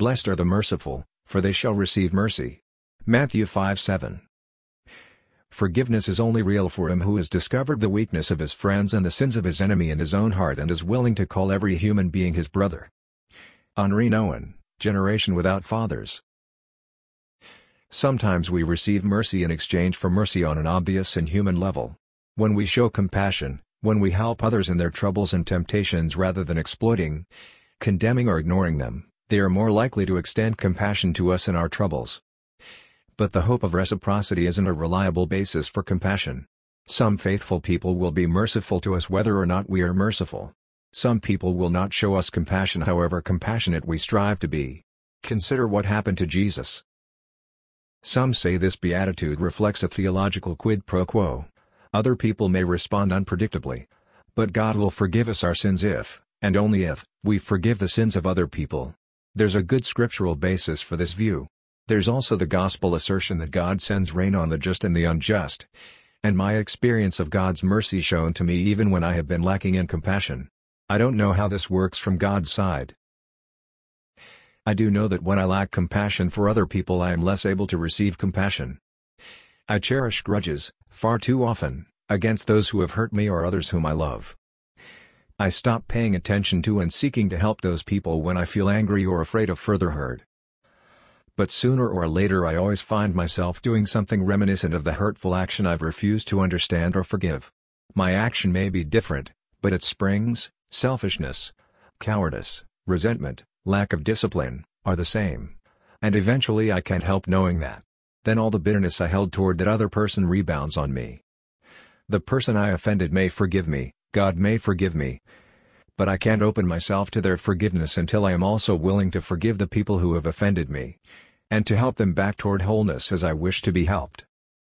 Blessed are the merciful, for they shall receive mercy. Matthew 5:7. Forgiveness is only real for him who has discovered the weakness of his friends and the sins of his enemy in his own heart and is willing to call every human being his brother. Henri Nouwen, Generation Without Fathers. Sometimes we receive mercy in exchange for mercy on an obvious and human level. When we show compassion, when we help others in their troubles and temptations rather than exploiting, condemning or ignoring them, they are more likely to extend compassion to us in our troubles. But the hope of reciprocity isn't a reliable basis for compassion. Some faithful people will be merciful to us whether or not we are merciful. Some people will not show us compassion however compassionate we strive to be. Consider what happened to Jesus. Some say this beatitude reflects a theological quid pro quo. Other people may respond unpredictably. But God will forgive us our sins if, and only if, we forgive the sins of other people. There's a good scriptural basis for this view. There's also the gospel assertion that God sends rain on the just and the unjust. And my experience of God's mercy shown to me even when I have been lacking in compassion. I don't know how this works from God's side. I do know that when I lack compassion for other people I am less able to receive compassion. I cherish grudges, far too often, against those who have hurt me or others whom I love. I stop paying attention to and seeking to help those people when I feel angry or afraid of further hurt. But sooner or later I always find myself doing something reminiscent of the hurtful action I've refused to understand or forgive. My action may be different, but its springs, selfishness, cowardice, resentment, lack of discipline, are the same. And eventually I can't help knowing that. Then all the bitterness I held toward that other person rebounds on me. The person I offended may forgive me, God may forgive me. But I can't open myself to their forgiveness until I am also willing to forgive the people who have offended me, and to help them back toward wholeness as I wish to be helped.